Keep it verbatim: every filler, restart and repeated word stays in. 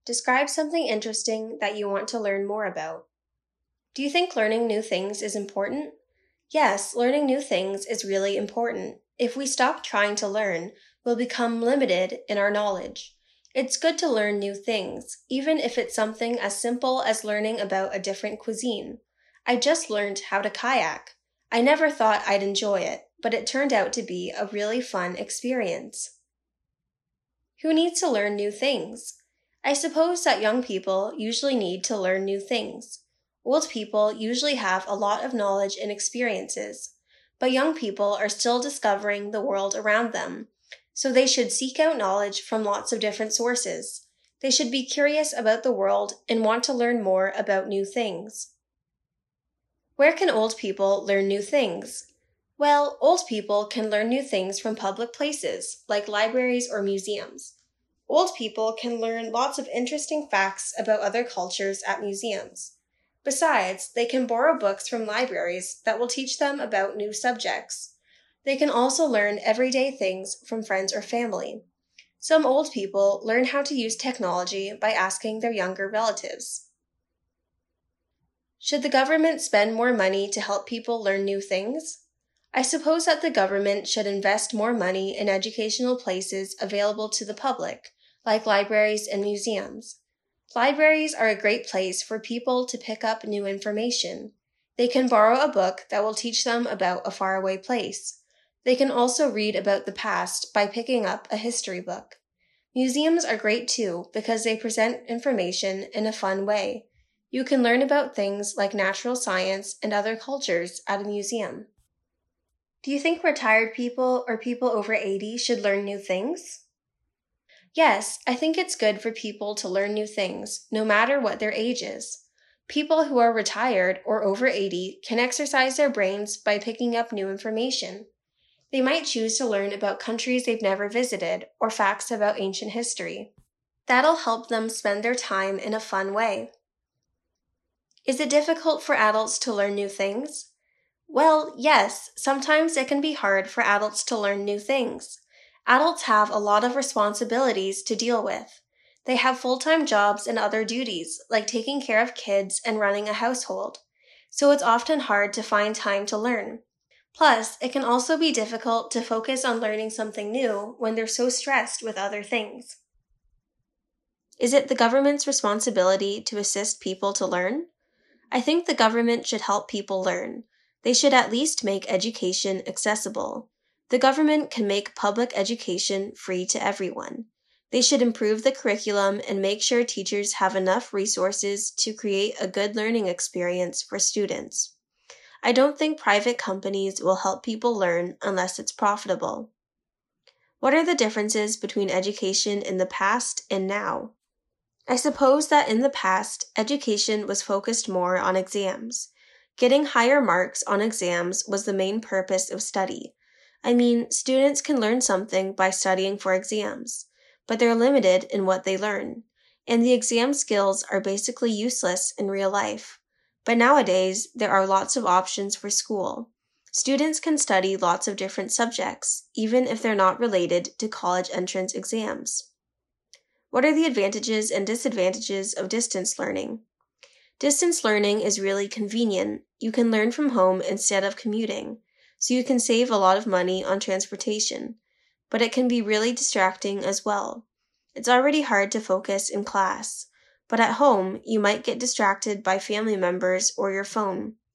Describe something interesting that you want to learn more about. Do you think learning new things is important? Yes, learning new things is really important. If we stop trying to learn, we'll become limited in our knowledge. It's good to learn new things, even if it's something as simple as learning about a different cuisine. I just learned how to kayak. I never thought I'd enjoy it, but it turned out to be a really fun experience. Who needs to learn new things? I suppose that young people usually need to learn new things. Old people usually have a lot of knowledge and experiences, but young people are still discovering the world around them, so they should seek out knowledge from lots of different sources. They should be curious about the world and want to learn more about new things. Where can old people learn new things? Well, old people can learn new things from public places, like libraries or museums. Old people can learn lots of interesting facts about other cultures at museums. Besides, they can borrow books from libraries that will teach them about new subjects. They can also learn everyday things from friends or family. Some old people learn how to use technology by asking their younger relatives. Should the government spend more money to help people learn new things? I suppose that the government should invest more money in educational places available to the public, like libraries and museums. Libraries are a great place for people to pick up new information. They can borrow a book that will teach them about a faraway place. They can also read about the past by picking up a history book. Museums are great too because they present information in a fun way. You can learn about things like natural science and other cultures at a museum. Do you think retired people or people over eighty should learn new things? Yes, I think it's good for people to learn new things, no matter what their age is. People who are retired or over eighty can exercise their brains by picking up new information. They might choose to learn about countries they've never visited or facts about ancient history. That'll help them spend their time in a fun way. Is it difficult for adults to learn new things? Well, yes, sometimes it can be hard for adults to learn new things. Adults have a lot of responsibilities to deal with. They have full-time jobs and other duties, like taking care of kids and running a household. So it's often hard to find time to learn. Plus, it can also be difficult to focus on learning something new when they're so stressed with other things. Is it the government's responsibility to assist people to learn? I think the government should help people learn. They should at least make education accessible. The government can make public education free to everyone. They should improve the curriculum and make sure teachers have enough resources to create a good learning experience for students. I don't think private companies will help people learn unless it's profitable. What are the differences between education in the past and now? I suppose that in the past, education was focused more on exams. Getting higher marks on exams was the main purpose of study. I mean, students can learn something by studying for exams, but they're limited in what they learn, and the exam skills are basically useless in real life. But nowadays, there are lots of options for school. Students can study lots of different subjects, even if they're not related to college entrance exams. What are the advantages and disadvantages of distance learning? Distance learning is really convenient. You can learn from home instead of commuting, so you can save a lot of money on transportation, but it can be really distracting as well. It's already hard to focus in class, but at home, you might get distracted by family members or your phone.